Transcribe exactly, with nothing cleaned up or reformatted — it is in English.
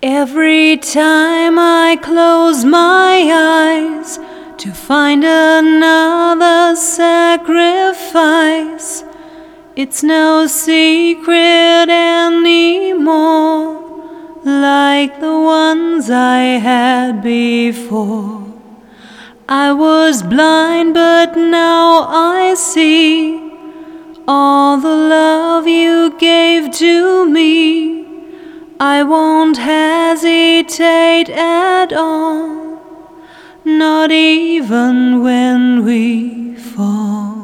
Every time I close my eyes to find another sacrifice, it's no secret anymore, like the ones I had before. I was blind, but now I see all the love you gave to me. I won't hesitate at all, not even when we fall.